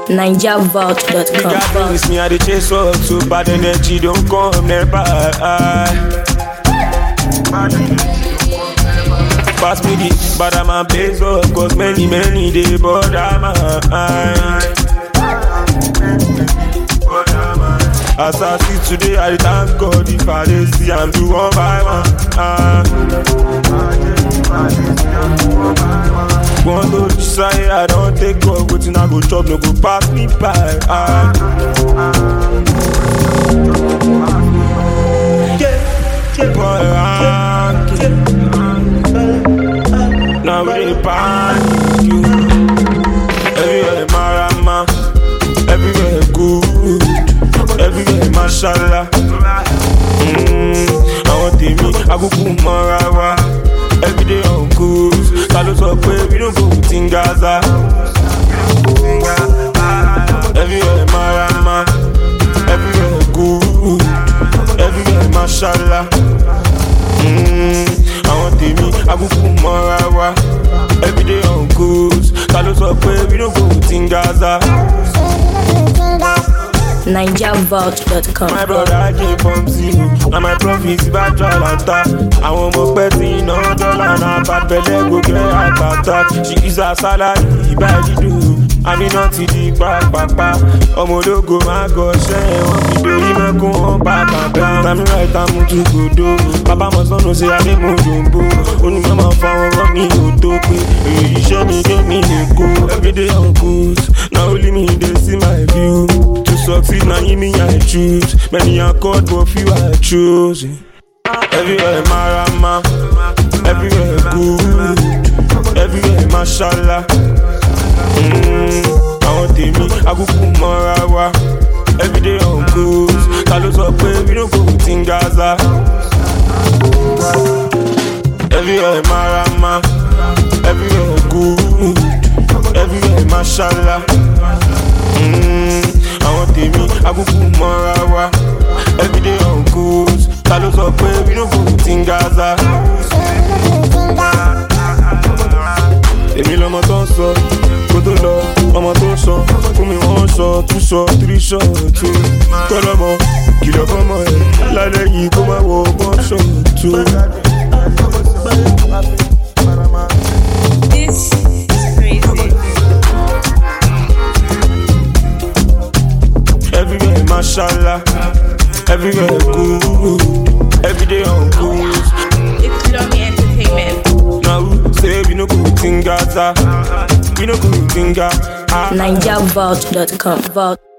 NigerVault.com. You got me, I dey chase up so bad energy don't come nearby. Pass me the bad man blaze up, cause many they bother my As I see today, I thank God if I dey see I'm do one by one. One to decide I don't take God, waiting I go chop, no go pass me by. Now we dey panic you. Everywhere marama, everywhere good, everywhere mashallah. I want me, I go put more. Every day on cruise, Carlos up we don't go in Gaza. Everywhere marama, everywhere good, everywhere mashallah. I want me, I go put more. Every day on cruise, Carlos up we don't go in Gaza. NigerVault.com. My brother I came from zero, and my profits back to Atlanta. I want more betting on dollar, and I bad belly go get heart attack. She is a salary, by the do. I mean not to the papa. Omodogo my gosh, want me do him go on back and down. Tell me right, I'm to go do. Papa must not know say I didn't move jumbo. Only mama found what me to do. You show me, give me the go. Every day on cruise, now only me they see my view. To succeed, now me I choose. Many are caught, but few I choose. Everywhere marama, everywhere good, everywhere mashallah. I want me, I go put more. Every day on cruise, Carlos up we don't go in Gaza. Everywhere marama, everywhere good, everywhere mashallah. I want me, I go put more. Every day on cruise, Carlos up we don't go in Gaza. Èmi lọmọ tó ń sọ, kó tó lọ, ọmọ tó ń sọ, fún mi wọ́n sọ, tún sọ, 3 shot, 2. Kọ́lọ́mọ, kìlọ̀ fọ́mọ ẹ̀, lálẹ́ yìí kó má wọ ọgbọ́n shot, 2. This is crazy. Everywhere mashallah, everywhere good, every day on cruise. It's Lomi Entertainment. Now say we no go in Gaza, we no go in Gaza. NigerVault.com. Vault.